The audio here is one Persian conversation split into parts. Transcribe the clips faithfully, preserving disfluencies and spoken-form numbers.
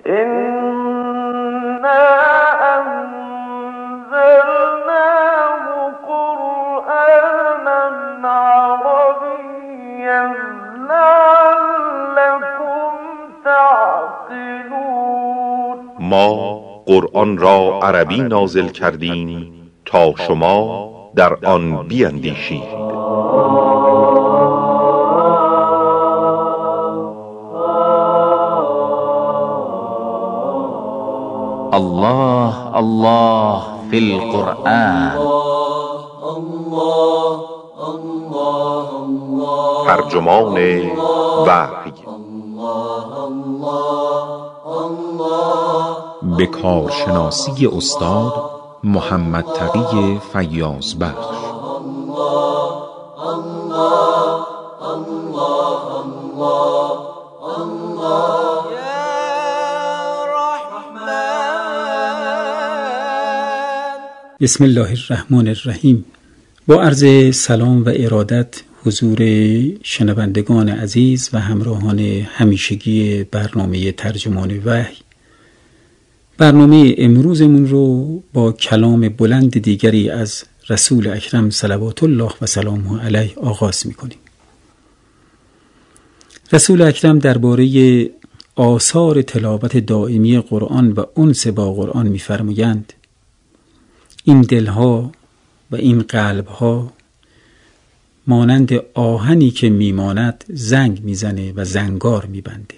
ما قرآن را عربی نازل کردیم تا شما در آن بیندیشید. الله الله فی القرآن. ترجمان وحی به کارشناسی استاد محمد تقی فیاض بخش. بسم الله الرحمن الرحیم. با عرض سلام و ارادت حضور شنوندگان عزیز و همراهان همیشگی برنامه ترجمان وحی، برنامه امروزمون رو با کلام بلند دیگری از رسول اکرم صلوات الله و سلامه علیه آغاز می‌کنیم. رسول اکرم درباره آثار تلاوت دائمی قرآن و انس با قرآن می‌فرمایند: این دلها و این قلبها مانند آهنی که میماند زنگ میزنه و زنگار میبنده.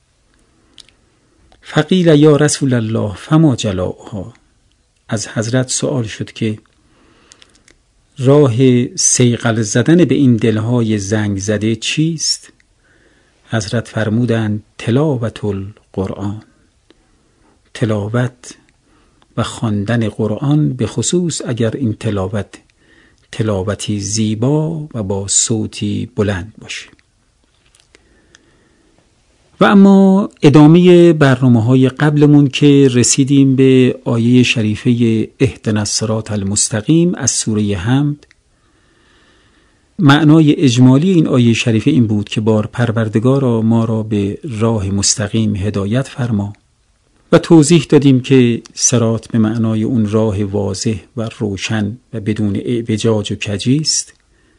فقیل یا رسول الله فما جلاؤها. از حضرت سوال شد که راه صیقل زدن به این دلهای زنگ زده چیست؟ حضرت فرمودند تلاوت القرآن. تلاوت و خواندن قرآن، به خصوص اگر این تلاوت تلاوتی زیبا و با صوتی بلند باشه. و اما ادامه برنامه‌های قبلمون که رسیدیم به آیه شریفه اهدنا الصراط المستقیم از سوره حمد. معنای اجمالی این آیه شریفه این بود که بار پروردگارا ما را به راه مستقیم هدایت فرما، و توضیح دادیم که صراط به معنای اون راه واضح و روشن و بدون اعوجاج و کجی است.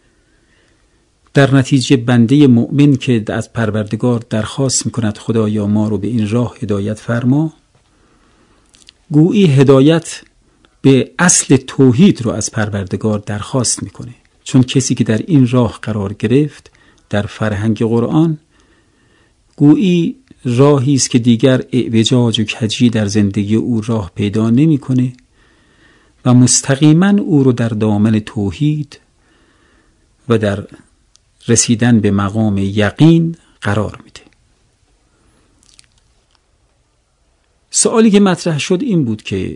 در نتیجه بنده مؤمن که از پروردگار درخواست میکند خدایا ما رو به این راه هدایت فرما، گویی هدایت به اصل توحید رو از پروردگار درخواست میکنه، چون کسی که در این راه قرار گرفت در فرهنگ قرآن، گویی راهی است که دیگر اعوجاج و کجی در زندگی او راه پیدا نمیکنه و مستقیما او رو در دامن توحید و در رسیدن به مقام یقین قرار میده. سوالی که مطرح شد این بود که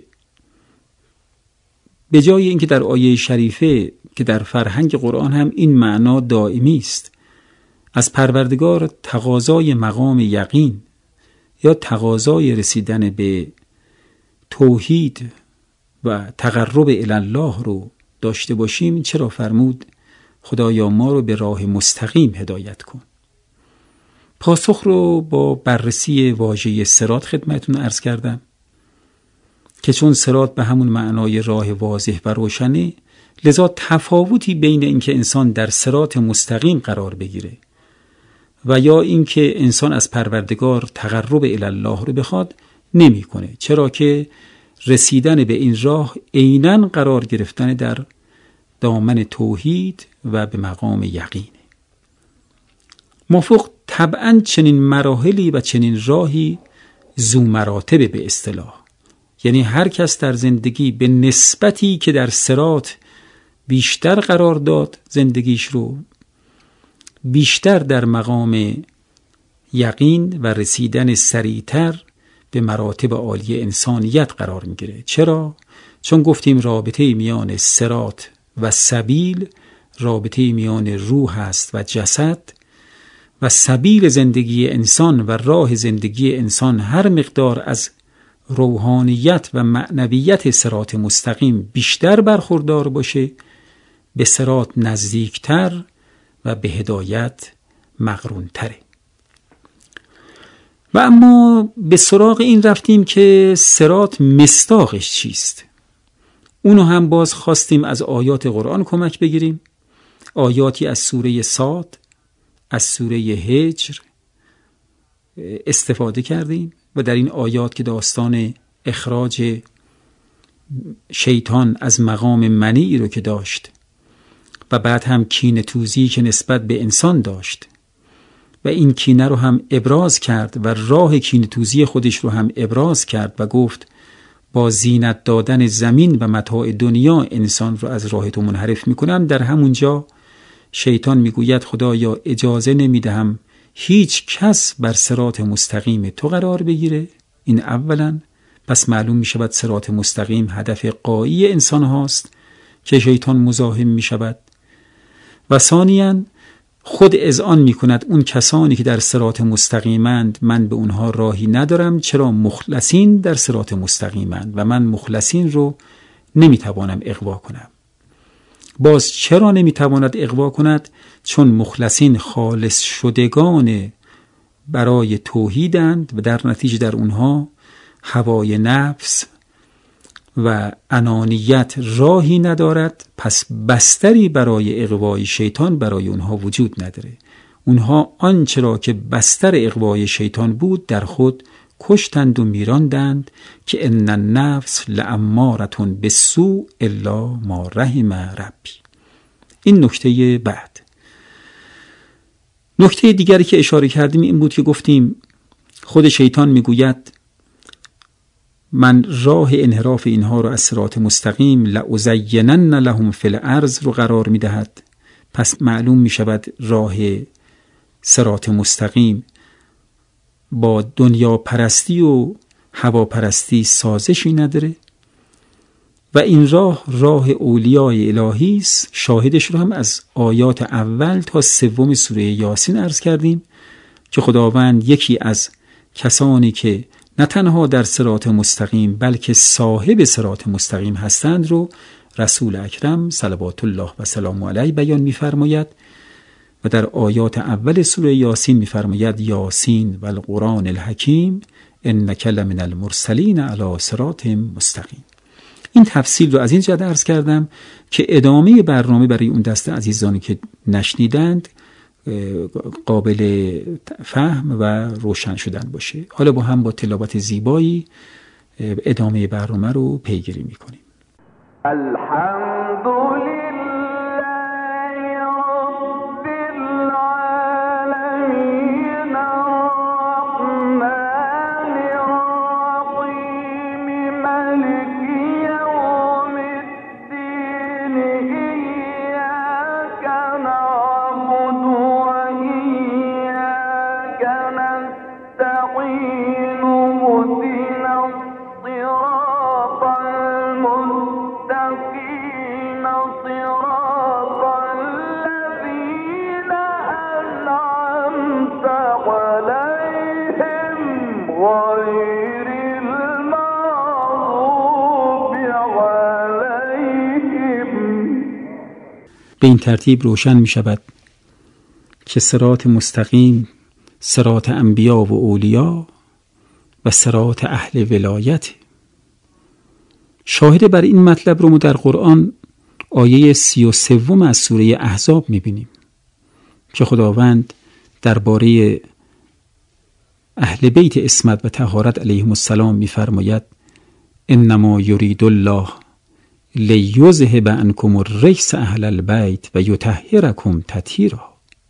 به جای اینکه در آیه شریفه که در فرهنگ قرآن هم این معنا دائمی است، از پروردگار تقاضای مقام یقین یا تقاضای رسیدن به توحید و تقرب الی الله رو داشته باشیم، چرا فرمود خدایا ما رو به راه مستقیم هدایت کن؟ پاسخ رو با بررسی واژه صراط خدمتتون عرض کردم که چون صراط به همون معنای راه واضح و روشنه، لذا تفاوتی بین اینکه انسان در صراط مستقیم قرار بگیره و یا اینکه انسان از پروردگار تقرب الی الله رو بخواد نمیکنه، چرا که رسیدن به این راه عیناً قرار گرفتن در دامن توحید و به مقام یقینه. مافوق طبعاً چنین مراحلی و چنین راهی ذو مراتب به اصطلاح، یعنی هر کس در زندگی به نسبتی که در صراط بیشتر قرار داد زندگیش رو، بیشتر در مقام یقین و رسیدن سریعتر به مراتب عالی انسانیت قرار میگیره. چرا؟ چون گفتیم رابطه میان صراط و سبیل رابطه میان روح است و جسد، و سبیل زندگی انسان و راه زندگی انسان هر مقدار از روحانیت و معنویت صراط مستقیم بیشتر برخوردار باشه، به صراط نزدیکتر و به هدایت مقرونتره. و اما به سراغ این رفتیم که صراط مصداقش چیست. اونو هم باز خواستیم از آیات قرآن کمک بگیریم، آیاتی از سوره صاد، از سوره هجر استفاده کردیم و در این آیات که داستان اخراج شیطان از مقام منی رو که داشت و بعد هم کینه توزی که نسبت به انسان داشت و این کینه رو هم ابراز کرد و راه کینه توزی خودش رو هم ابراز کرد و گفت با زینت دادن زمین و متاع دنیا انسان رو از راه تو منحرف میکنم. در همونجا شیطان میگوید خدایا اجازه نمیدهم هیچ کس بر صراط مستقیم تو قرار بگیره. این اولا. پس معلوم میشود صراط مستقیم هدف غایی انسان هاست که شیطان مزاحم میشود. و ثانیاً خود اذعان میکند اون کسانی که در صراط مستقیمند من به اونها راهی ندارم، چرا مخلصین در صراط مستقیمند و من مخلصین رو نمیتوانم اغوا کنم. باز چرا نمیتواند اغوا کند؟ چون مخلصین خالص شدگان برای توحیدند و در نتیجه در اونها هوای نفس و انانیت راهی ندارد، پس بستری برای اغوای شیطان برای اونها وجود نداره. اونها آنچه را که بستر اغوای شیطان بود در خود کشتند و میراندند که ان النفس لامارة بالسوء الا ما رحم ربی. این نکته بعد. نکته دیگری که اشاره کردیم این بود که گفتیم خود شیطان میگوید من راه انحراف اینها رو از صراط مستقیم لأزینن لهم فی الارض رو قرار میدهد. پس معلوم میشود راه صراط مستقیم با دنیا پرستی و هوا پرستی سازشی نداره و این راه راه اولیای الهی است. شاهدش رو هم از آیات اول تا سوم سوره یاسین عرض کردیم که خداوند یکی از کسانی که نه تنها در صراط مستقیم بلکه صاحب صراط مستقیم هستند رو رسول اکرم صلوات الله و سلام علیه بیان می‌فرماید و در آیات اول سوره یاسین می‌فرماید یاسین و القرآن الحکیم انک لمن المرسلین علی صراط مستقیم. این تفصیل رو از این جهت عرض کردم که ادامه برنامه برای اون دسته عزیزانی که نشنیدند قابل فهم و روشن شدن باشه. حالا با هم با تلاوت زیبایی ادامه برنامه رو پیگیری میکنیم. الحمدلله به این ترتیب روشن می شود که صراط مستقیم صراط انبیا و اولیا و صراط اهل ولایت. شاهد بر این مطلب رو ما در قرآن آیه سی و سوم از سوره احزاب می بینیم که خداوند درباره اهل بیت عصمت و طهارت علیهم السلام می فرماید انما یرید الله لیذهب عنکم الرجس اهل البیت و یطهرکم تطهیرا.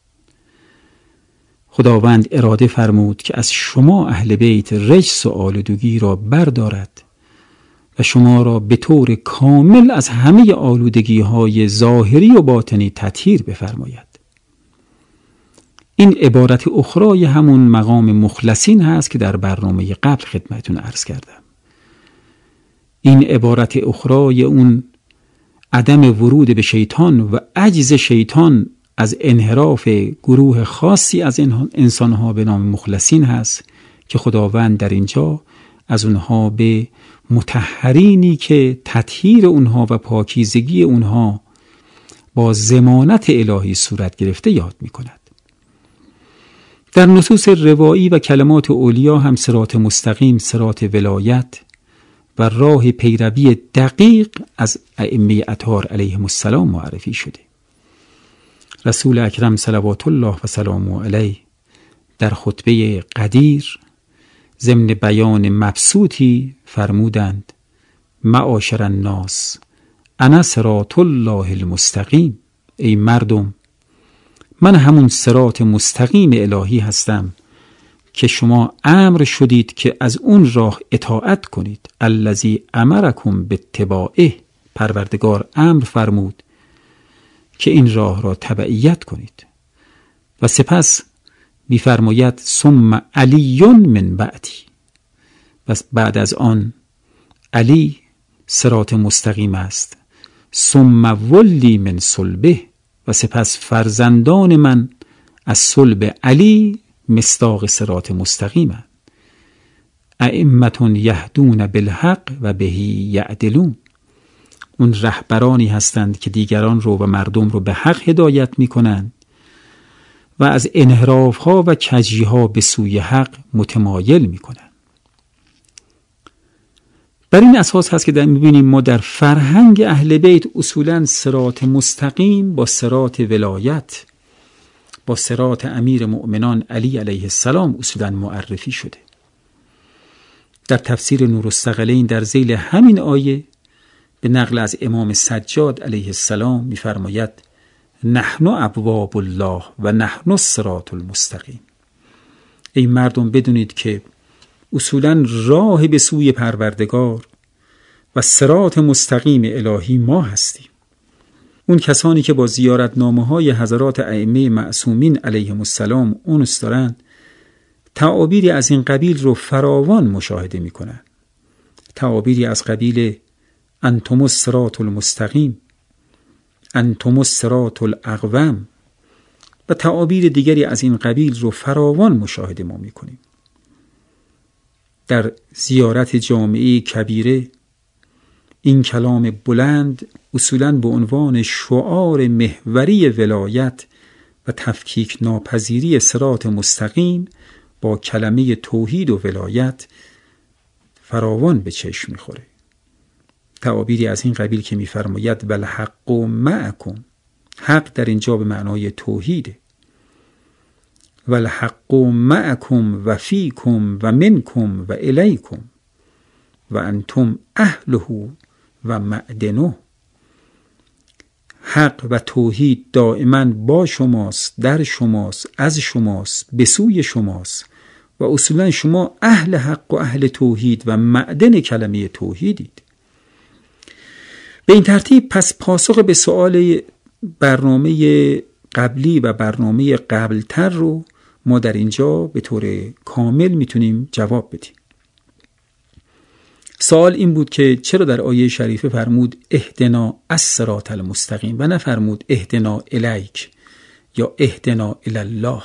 خداوند اراده فرمود که از شما اهل بیت رجس و آلودگی را بردارد و شما را به طور کامل از همه آلودگی های ظاهری و باطنی تطهیر بفرماید. این عبارت اخرای همون مقام مخلصین هست که در برنامه قبل خدمتتون عرض کردم. این عبارت اخرای اون عدم ورود به شیطان و عجز شیطان از انحراف گروه خاصی از انسانها به نام مخلصین هست که خداوند در اینجا از اونها به مطهرینی که تطهیر اونها و پاکیزگی اونها با ضمانت الهی صورت گرفته یاد می کند. در نصوص روایی و کلمات اولیا هم صراط مستقیم، صراط ولایت و راه پیروی دقیق از ائمه اطهار علیهم السلام معرفی شده. رسول اکرم صلوات الله و سلامه علیه در خطبه قدیر ضمن بیان مبسوطی فرمودند: معاشر الناس انا صراط الله المستقیم. ای مردم، من همون صراط مستقیم الهی هستم که شما امر شدید که از اون راه اطاعت کنید. الذی امرکم باتباعه، پروردگار امر فرمود که این راه را تبعیت کنید. و سپس می‌فرماید ثم علی من بعدی، پس بعد از آن علی صراط مستقیم است. ثم ولی من صلبه، و سپس فرزندان من از صلب علی مصداق صراط مستقیمند. ائمة یهدون بالحق و به یعدلون، اون رهبرانی هستند که دیگران رو و مردم رو به حق هدایت میکنند و از انحراف ها و کجی ها به سوی حق متمایل میکنند. بر این اساس هست که در میبینیم ما در فرهنگ اهل بیت اصولاً صراط مستقیم با صراط ولایت، با صراط امیر مؤمنان علی علیه السلام اصولاً معرفی شده. در تفسیر نورالثقلین در ذیل همین آیه به نقل از امام سجاد علیه السلام می‌فرماید نحن ابواب الله و نحن الصراط المستقیم. ای مردم بدونید که اصولاً راه به سوی پروردگار و صراط مستقیم الهی ما هستیم. اون کسانی که با زیارتنامه‌های حضرات ائمه معصومین علیهم السلام اونس دارند، تعابیری از این قبیل رو فراوان مشاهده می‌کنند. تعابیری از قبیل انتم الصراط المستقیم، انتم الصراط الاقوم و تعابیر دیگری از این قبیل رو فراوان مشاهده ما می‌کنیم. در زیارت جامعه کبیره این کلام بلند اصولاً به عنوان شعار محوری ولایت و تفکیک ناپذیری صراط مستقیم با کلمه توحید و ولایت فراوان به چشم می‌خوره. تعابیری از این قبیل که می‌فرماید والحق معکم، حق در اینجا به معنای توحیده. والحق معکم و فیکم و منکم و الیکم و انتم اهله و معدنه. حق و توحید دائما با شماست، در شماست، از شماست، به سوی شماست و اصولا شما اهل حق و اهل توحید و معدن کلمه توحیدید. به این ترتیب پس پاسخ به سؤال برنامه قبلی و برنامه قبلتر رو ما در اینجا به طور کامل میتونیم جواب بدیم. سوال این بود که چرا در آیه شریفه فرمود اهدنا الصراط المستقیم و نه فرمود اهدنا الیک یا اهدنا الی الله؟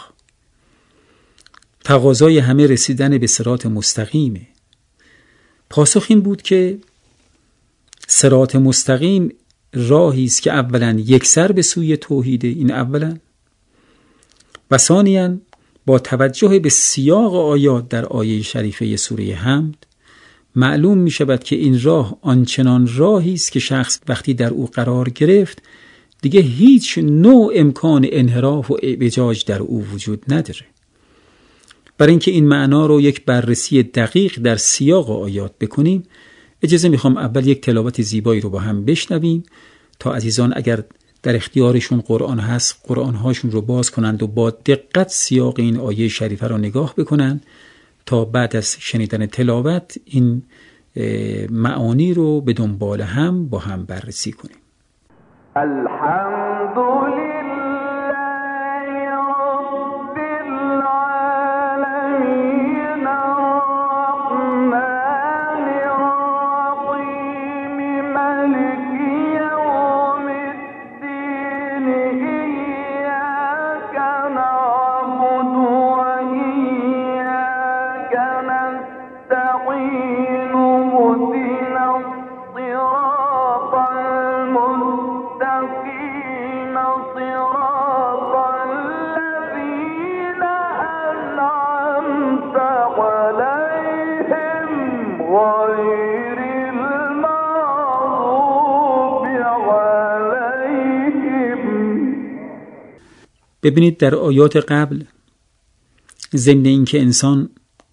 تقاضای همه رسیدن به صراط مستقیمه. پاسخ این بود که صراط مستقیم راهی است که اولا یکسر به سوی توحیده، این اولا، و ثانیاً با توجه به سیاق آیات در آیه شریفه سوره حمد معلوم می شود که این راه آنچنان راهی است که شخص وقتی در او قرار گرفت دیگه هیچ نوع امکان انحراف و اعوجاج در او وجود نداره. برای اینکه این معنا رو یک بررسی دقیق در سیاق آیات بکنیم، اجازه میخوام اول یک تلاوت زیبایی رو با هم بشنویم تا عزیزان اگر در اختیارشون قرآن هست قرآن هاشون رو باز کنند و با دقت سیاق این آیه شریفه رو نگاه بکنند تا بعد از شنیدن تلاوت این معانی رو به دنبال هم با هم بررسی کنیم. الحمدلله صراط الذين غير المغضوب عليهم. ببینید در آیات قبل ضمن اینکه انسان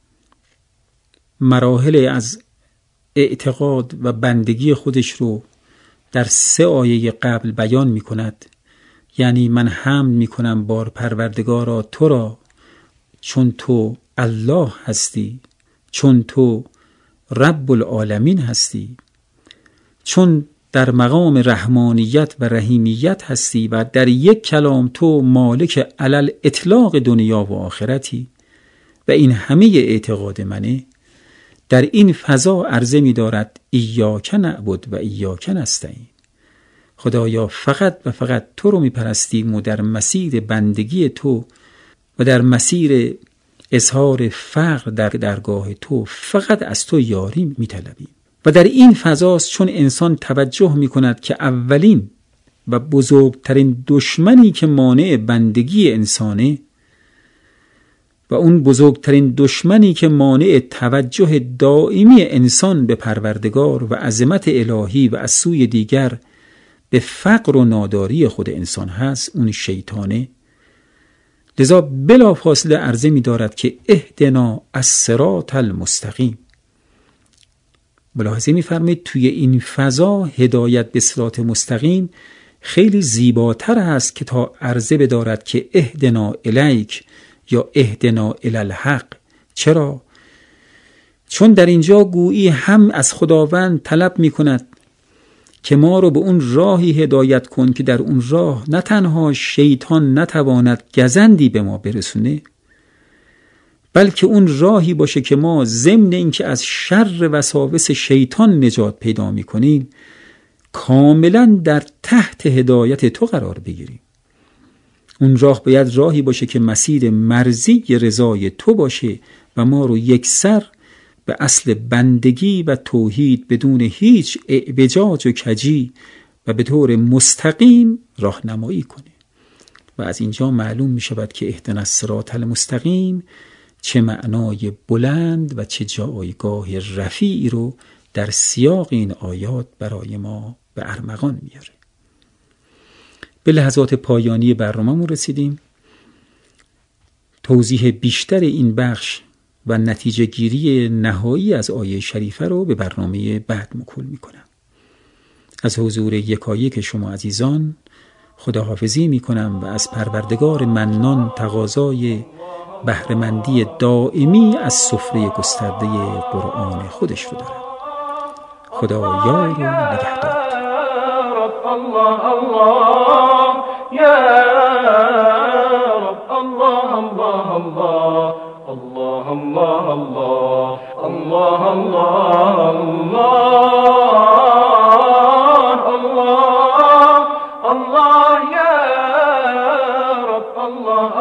مراحل از اعتقاد و بندگی خودش رو در سه آیه قبل بیان می کند، یعنی من حمد می کنم بار پروردگارا تو را، چون تو الله هستی، چون تو رب العالمین هستی، چون در مقام رحمانیت و رحیمیت هستی و در یک کلام تو مالک علل اطلاق دنیا و آخرتی و این همه اعتقاد منه. در این فضا عرضه می دارد ایاک نعبد و ایاک نستعین. خدایا فقط و فقط تو رو می پرستیم و در مسیر بندگی تو و در مسیر اظهار فقر در درگاه تو فقط از تو یاری می طلبیم. و در این فضاست چون انسان توجه می کند که اولین و بزرگترین دشمنی که مانع بندگی انسانه و اون بزرگترین دشمنی که مانع توجه دائمی انسان به پروردگار و عظمت الهی و از سوی دیگر به فقر و ناداری خود انسان هست، اون شیطانه. لذا بلا فاصله عرضه می دارد که اهدنا الصراط المستقیم. ملاحظه می فرمید توی این فضا هدایت به صراط مستقیم خیلی زیباتر است که تا عرضه بدارد که اهدنا الیک یا اهدنا الی الحق. چرا؟ چون در اینجا گویی هم از خداوند طلب می کند که ما رو به اون راهی هدایت کن که در اون راه نه تنها شیطان نتواند گزندی به ما برسونه، بلکه اون راهی باشه که ما ضمن اینکه از شر وساوس شیطان نجات پیدا می کنیم کاملا در تحت هدایت تو قرار بگیریم. اون راه باید راهی باشه که مسیر مرضی رضای تو باشه و ما رو یکسر به اصل بندگی و توحید بدون هیچ اعوجاج و کجی و به طور مستقیم راهنمایی کنه. و از اینجا معلوم می شود که اهدنا الصراط المستقیم چه معنای بلند و چه جایگاه رفیعی رو در سیاق این آیات برای ما به ارمغان میاره. به لحظات پایانی برنامه‌مون رسیدیم. توضیح بیشتر این بخش و نتیجه گیری نهایی از آیه شریفه رو به برنامه بعد موکول میکنم. از حضور یکایک شما عزیزان خداحافظی میکنم و از پروردگار منان تقاضای بهره‌مندی دائمی از سفره گسترده قرآن خودش رو دارم. خدا یار و نگهدار. الله الله یا رب الله الله الله الله الله الله الله الله الله الله یا رب الله